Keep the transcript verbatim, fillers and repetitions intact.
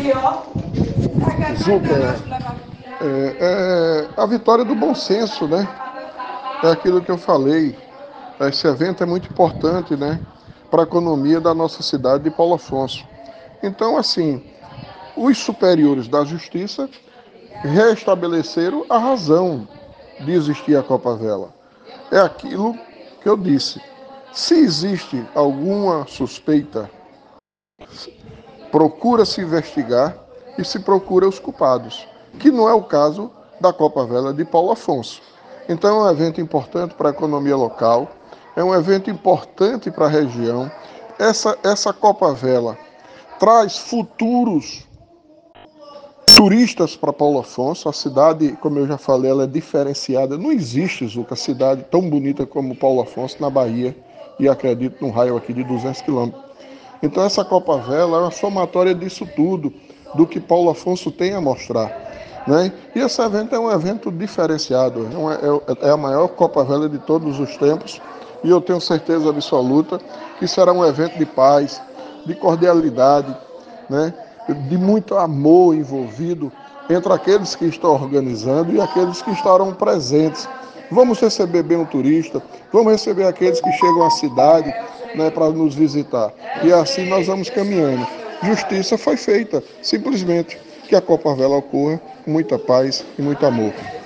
Zuca, é, é a vitória do bom senso, né? É aquilo que eu falei. Esse evento é muito importante, né, para a economia da nossa cidade de Paulo Afonso. Então, assim, os superiores da justiça restabeleceram a razão de existir a Copa Vela. É aquilo que eu disse. Se existe alguma suspeita, procura-se investigar e se procura os culpados, que não é o caso da Copa Vela de Paulo Afonso. Então é um evento importante para a economia local, é um evento importante para a região. Essa, essa Copa Vela traz futuros turistas para Paulo Afonso. A cidade, como eu já falei, ela é diferenciada. Não existe, Zuca, cidade tão bonita como Paulo Afonso na Bahia, e acredito num raio aqui de duzentos quilômetros. Então essa Copa Vela é uma somatória disso tudo, do que Paulo Afonso tem a mostrar. Né? E esse evento é um evento diferenciado, é, uma, é, é a maior Copa Vela de todos os tempos, e eu tenho certeza absoluta que será um evento de paz, de cordialidade, né? De muito amor envolvido entre aqueles que estão organizando e aqueles que estarão presentes. Vamos receber bem o turista, vamos receber aqueles que chegam à cidade, né, para nos visitar. E assim nós vamos caminhando. Justiça foi feita, simplesmente que a Copa Vela ocorra com muita paz e muito amor.